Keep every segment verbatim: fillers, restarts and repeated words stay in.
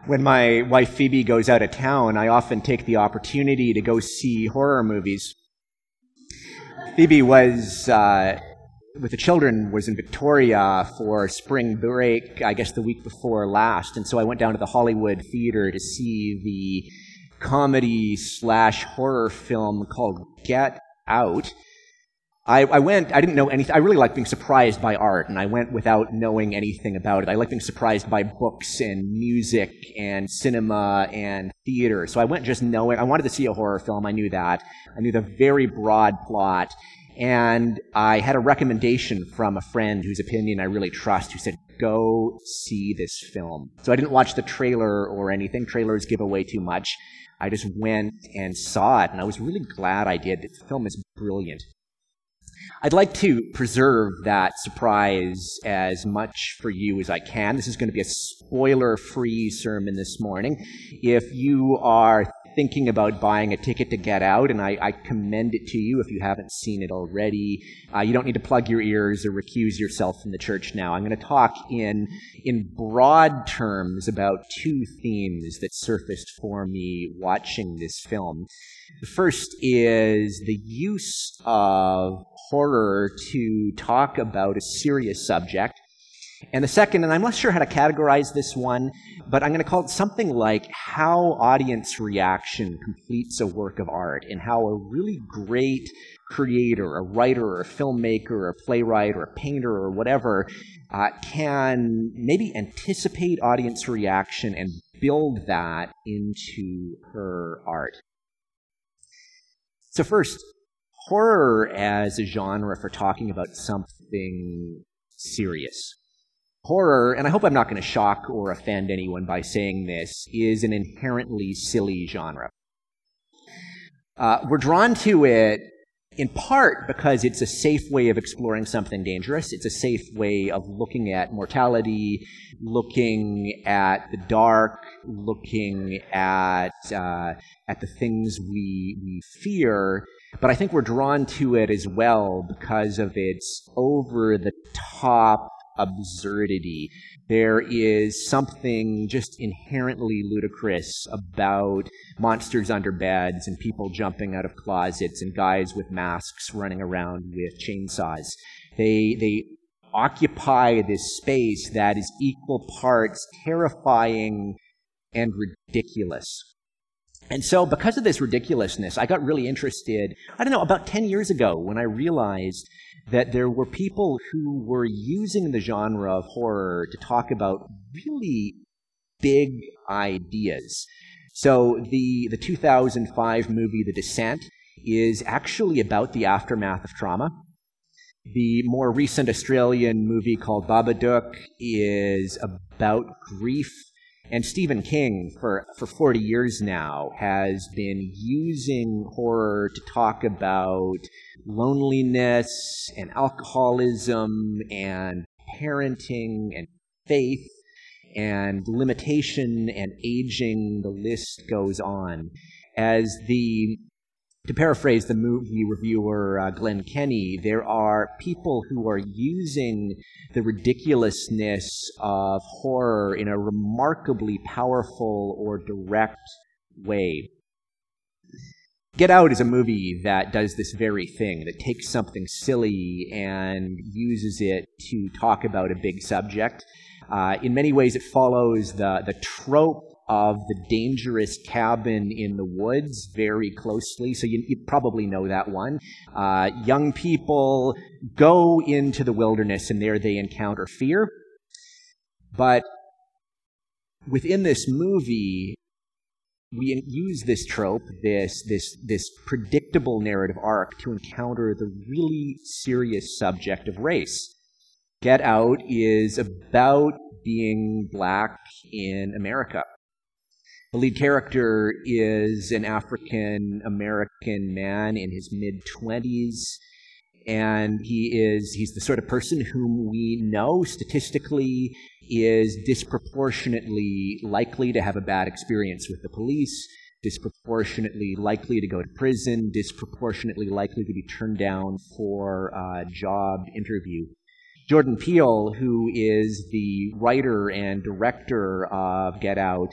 When my wife Phoebe goes out of town, I often take the opportunity to go see horror movies. Phoebe was, uh, with the children, was in Victoria for spring break, I guess the week before last, and so I went down to the Hollywood Theatre to see the comedy slash horror film called Get Out. I, I went, I didn't know anything, I really like being surprised by art, and I went without knowing anything about it. I like being surprised by books and music and cinema and theater. So I went just knowing, I wanted to see a horror film, I knew that. I knew the very broad plot, and I had a recommendation from a friend whose opinion I really trust, who said, go see this film. So I didn't watch the trailer or anything, trailers give away too much. I just went and saw it, and I was really glad I did. The film is brilliant. I'd like to preserve that surprise as much for you as I can. This is going to be a spoiler-free sermon this morning. If you are thinking about buying a ticket to Get Out, and I, I commend it to you if you haven't seen it already, uh, you don't need to plug your ears or recuse yourself from the church now. I'm going to talk in, in broad terms about two themes that surfaced for me watching this film. The first is the use of horror to talk about a serious subject. And the second, and I'm not sure how to categorize this one, but I'm going to call it something like how audience reaction completes a work of art, and how a really great creator, a writer, or a filmmaker, or a playwright, or a painter, or whatever, uh, can maybe anticipate audience reaction and build that into her art. So first, horror as a genre for talking about something serious. Horror, and I hope I'm not going to shock or offend anyone by saying this, is an inherently silly genre. Uh, we're drawn to it in part because it's a safe way of exploring something dangerous. It's a safe way of looking at mortality, looking at the dark, looking at uh, at the things we we fear. But I think we're drawn to it as well because of its over-the-top absurdity. There is something just inherently ludicrous about monsters under beds and people jumping out of closets and guys with masks running around with chainsaws. They, they occupy this space that is equal parts terrifying and ridiculous. And so because of this ridiculousness, I got really interested, I don't know, about ten years ago when I realized that there were people who were using the genre of horror to talk about really big ideas. So the, the two thousand five movie The Descent is actually about the aftermath of trauma. The more recent Australian movie called Babadook is about grief. And Stephen King, for, for forty years now, has been using horror to talk about loneliness and alcoholism and parenting and faith and limitation and aging. The list goes on. As the, to paraphrase the movie reviewer uh, Glenn Kenny, there are people who are using the ridiculousness of horror in a remarkably powerful or direct way. Get Out is a movie that does this very thing, that takes something silly and uses it to talk about a big subject. Uh, in many ways, it follows the, the trope of the dangerous cabin in the woods very closely, so you, you probably know that one. Uh, young people go into the wilderness, and there they encounter fear. But within this movie, we use this trope, this this this predictable narrative arc, to encounter the really serious subject of race. Get Out is about being black in America. The lead character is an African-American man in his mid-twenties, and he is he's the sort of person whom we know statistically is disproportionately likely to have a bad experience with the police, disproportionately likely to go to prison, disproportionately likely to be turned down for a job interview. Jordan Peele, who is the writer and director of Get Out,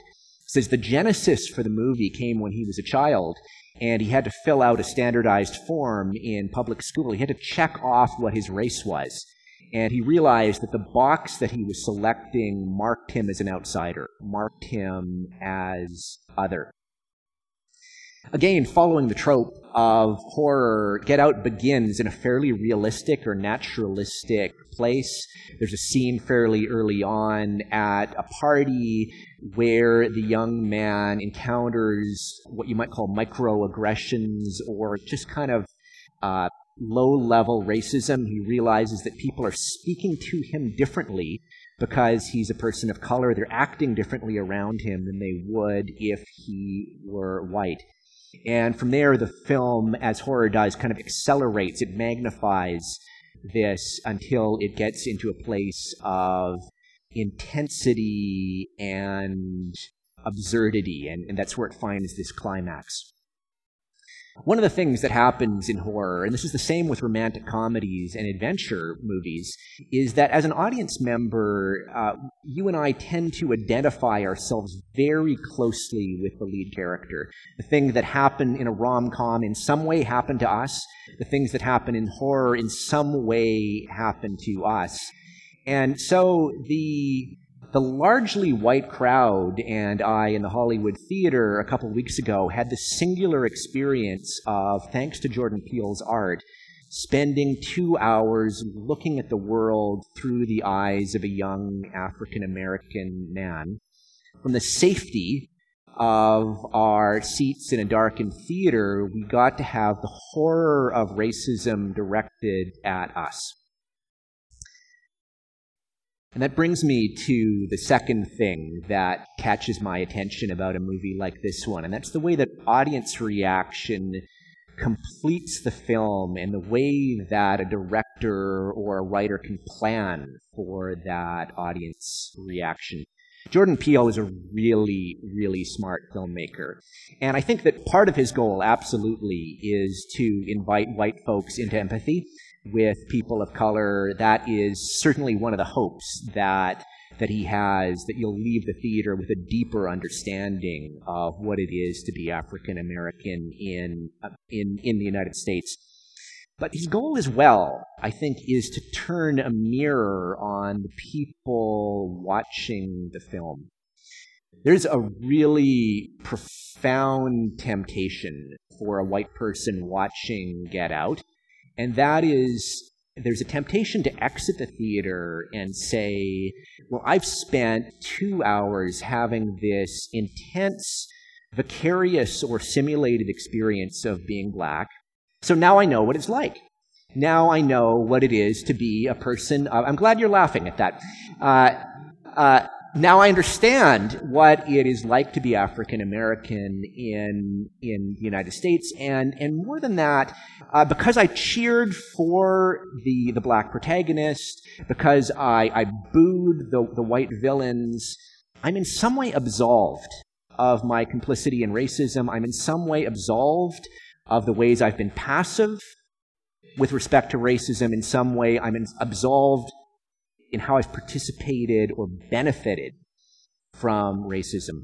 says the genesis for the movie came when he was a child, and he had to fill out a standardized form in public school. He had to check off what his race was. And he realized that the box that he was selecting marked him as an outsider, marked him as other. Again, following the trope of horror, Get Out begins in a fairly realistic or naturalistic place. There's a scene fairly early on at a party where the young man encounters what you might call microaggressions or just kind of uh, low-level racism. He realizes that people are speaking to him differently because he's a person of color. They're acting differently around him than they would if he were white. And from there, the film, as horror does, kind of accelerates. It magnifies this until it gets into a place of intensity and absurdity, and, and that's where it finds this climax. One of the things that happens in horror, and this is the same with romantic comedies and adventure movies, is that as an audience member, uh, you and I tend to identify ourselves very closely with the lead character. The things that happen in a rom-com in some way happen to us. The things that happen in horror in some way happen to us. And so the The largely white crowd and I in the Hollywood Theater a couple weeks ago had the singular experience of, thanks to Jordan Peele's art, spending two hours looking at the world through the eyes of a young African-American man. From the safety of our seats in a darkened theater, we got to have the horror of racism directed at us. And that brings me to the second thing that catches my attention about a movie like this one, and that's the way that audience reaction completes the film and the way that a director or a writer can plan for that audience reaction. Jordan Peele is a really, really smart filmmaker. And I think that part of his goal, absolutely, is to invite white folks into empathy with people of color. That is certainly one of the hopes that that he has, that you'll leave the theater with a deeper understanding of what it is to be African American in uh, in in the United States. But his goal as well, I think, is to turn a mirror on the people watching the film. There's a really profound temptation for a white person watching Get Out, and that is, there's a temptation to exit the theater and say, well, I've spent two hours having this intense, vicarious or simulated experience of being black, so now I know what it's like. Now I know what it is to be a person of, I'm glad you're laughing at that. Uh, uh, now I understand what it is like to be African American in in the United States, and and more than that, uh, because I cheered for the the black protagonist, because I I booed the the white villains, I'm in some way absolved of my complicity in racism. I'm in some way absolved of the ways I've been passive with respect to racism. In some way, I'm in, absolved in how I've participated or benefited from racism.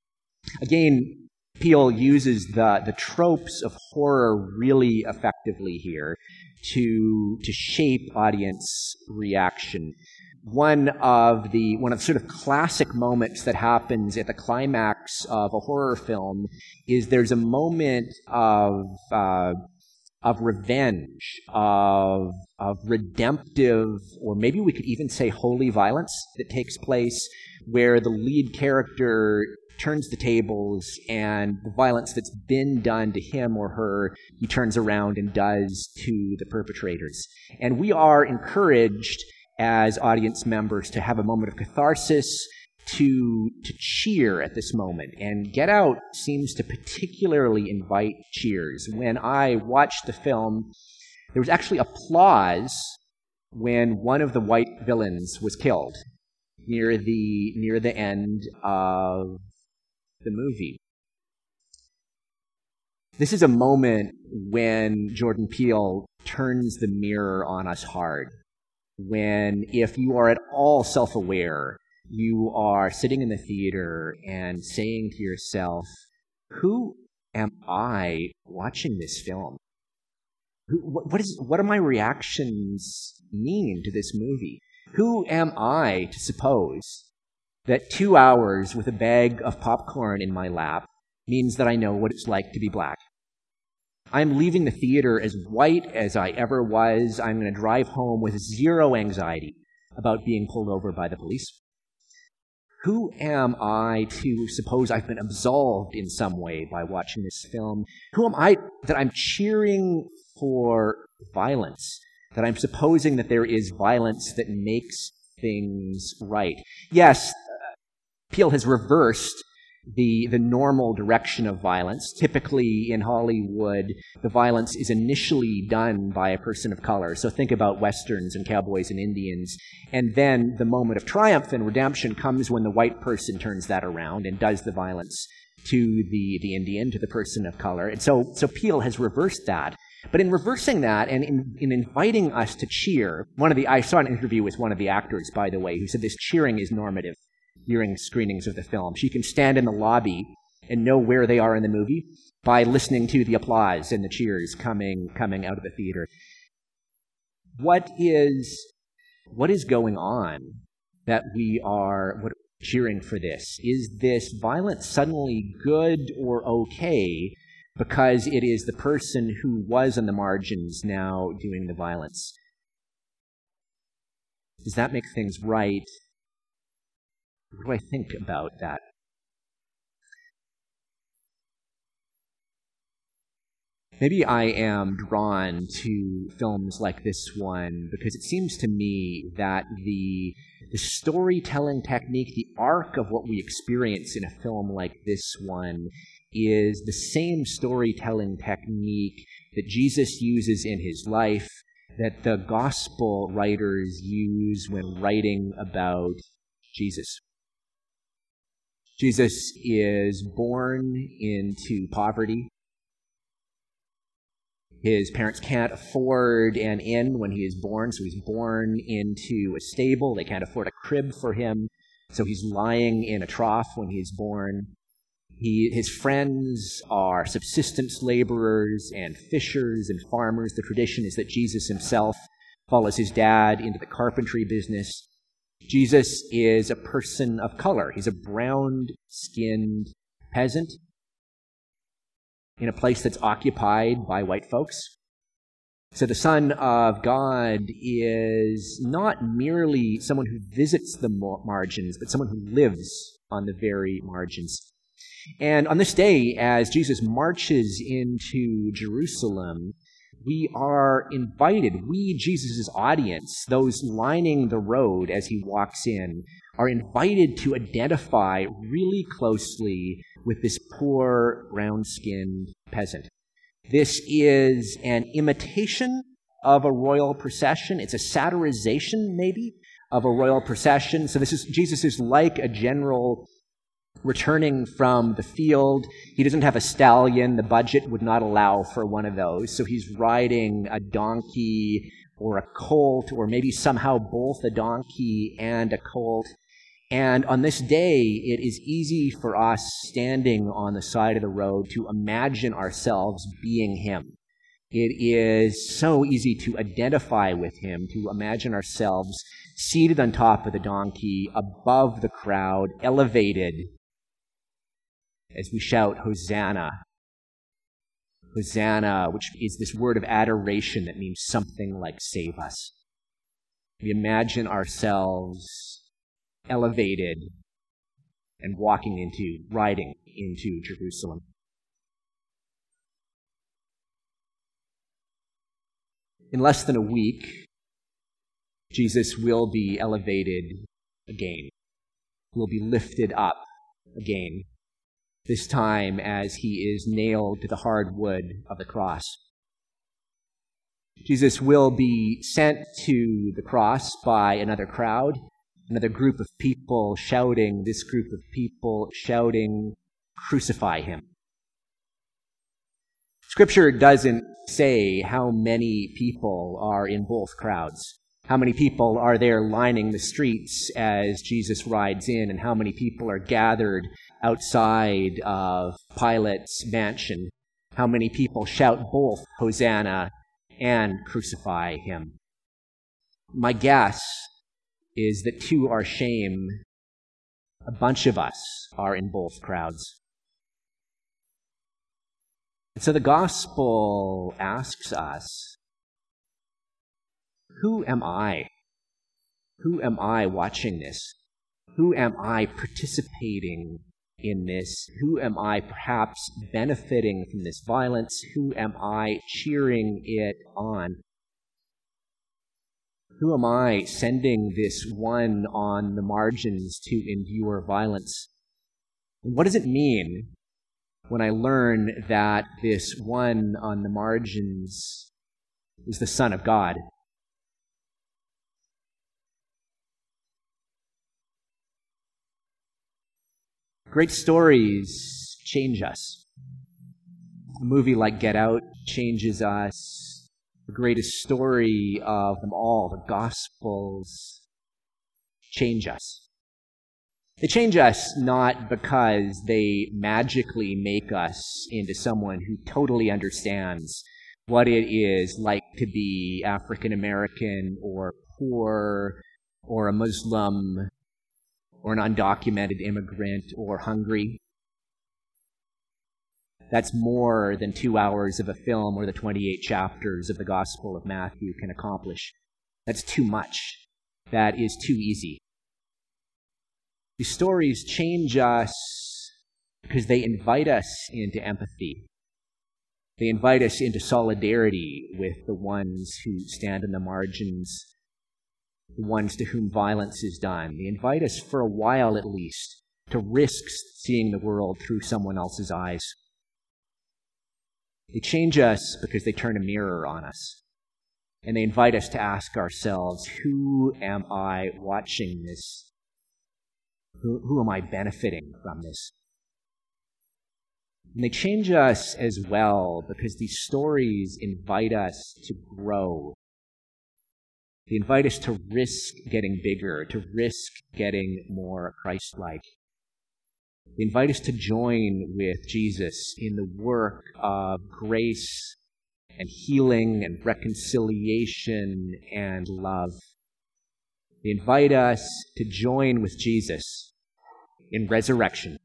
Again, Peele uses the, the tropes of horror really effectively here to, to shape audience reaction. One of the one of the sort of classic moments that happens at the climax of a horror film is there's a moment of uh, of revenge, of of redemptive, or maybe we could even say holy violence that takes place, where the lead character turns the tables, and the violence that's been done to him or her, he turns around and does to the perpetrators. And we are encouraged as audience members to have a moment of catharsis, to to cheer at this moment. And Get Out seems to particularly invite cheers. When I watched the film, there was actually applause when one of the white villains was killed near the near the end of the movie. This is a moment when Jordan Peele turns the mirror on us hard. When, if you are at all self-aware, you are sitting in the theater and saying to yourself, who am I watching this film? Who, what, what, is, what do my reactions mean to this movie? Who am I to suppose that two hours with a bag of popcorn in my lap means that I know what it's like to be black? I'm leaving the theater as white as I ever was. I'm going to drive home with zero anxiety about being pulled over by the police. Who am I to suppose I've been absolved in some way by watching this film? Who am I that I'm cheering for violence? That I'm supposing that there is violence that makes things right? Yes, uh, Peele has reversed the the normal direction of violence. Typically in Hollywood, the violence is initially done by a person of color. So think about Westerns and cowboys and Indians. And then the moment of triumph and redemption comes when the white person turns that around and does the violence to the, the Indian, to the person of color. And so, so Peele has reversed that. But in reversing that and in, in inviting us to cheer, one of the, I saw an interview with one of the actors, by the way, who said this cheering is normative during screenings of the film. She can stand in the lobby and know where they are in the movie by listening to the applause and the cheers coming coming out of the theater. What is what is going on that we are what, cheering for this? Is this violence suddenly good or okay because it is the person who was on the margins now doing the violence? Does that make things right? What do I think about that? Maybe I am drawn to films like this one because it seems to me that the, the storytelling technique, the arc of what we experience in a film like this one is the same storytelling technique that Jesus uses in his life, that the gospel writers use when writing about Jesus. Jesus is born into poverty. His parents can't afford an inn when he is born, so he's born into a stable. They can't afford a crib for him, so he's lying in a trough when he's born. He, his friends are subsistence laborers and fishers and farmers. The tradition is that Jesus himself follows his dad into the carpentry business. Jesus is a person of color. He's a brown-skinned peasant in a place that's occupied by white folks. So the Son of God is not merely someone who visits the margins, but someone who lives on the very margins. And on this day, as Jesus marches into Jerusalem, we are invited, we, Jesus' audience, those lining the road as he walks in, are invited to identify really closely with this poor, brown-skinned peasant. This is an imitation of a royal procession. It's a satirization, maybe, of a royal procession. So this is Jesus is like a general returning from the field. He doesn't have a stallion. The budget would not allow for one of those. So he's riding a donkey or a colt, or maybe somehow both a donkey and a colt. And on this day, it is easy for us standing on the side of the road to imagine ourselves being him. It is so easy to identify with him, to imagine ourselves seated on top of the donkey, above the crowd, elevated, as we shout, Hosanna. Hosanna, which is this word of adoration that means something like save us. We imagine ourselves elevated and walking into, riding into Jerusalem. In less than a week, Jesus will be elevated again. He will be lifted up again, this time as he is nailed to the hard wood of the cross. Jesus will be sent to the cross by another crowd, another group of people shouting, this group of people shouting, "Crucify him." Scripture doesn't say how many people are in both crowds. How many people are there lining the streets as Jesus rides in, and how many people are gathered outside of Pilate's mansion? How many people shout both Hosanna and crucify him? My guess is that to our shame, a bunch of us are in both crowds. And so the gospel asks us, who am I? Who am I watching this? Who am I participating in this? Who am I perhaps benefiting from this violence? Who am I cheering it on? Who am I sending this one on the margins to endure violence? And what does it mean when I learn that this one on the margins is the Son of God? Great stories change us. A movie like Get Out changes us. The greatest story of them all, the Gospels, change us. They change us not because they magically make us into someone who totally understands what it is like to be African American or poor or a Muslim or an undocumented immigrant, or hungry. That's more than two hours of a film or the twenty-eight chapters of the Gospel of Matthew can accomplish. That's too much. That is too easy. These stories change us because they invite us into empathy. They invite us into solidarity with the ones who stand on the margins, the ones to whom violence is done. They invite us, for a while at least, to risk seeing the world through someone else's eyes. They change us because they turn a mirror on us. And they invite us to ask ourselves, who am I watching this? Who, who am I benefiting from this? And they change us as well because these stories invite us to grow. They invite us to risk getting bigger, to risk getting more Christ-like. They invite us to join with Jesus in the work of grace and healing and reconciliation and love. They invite us to join with Jesus in resurrection.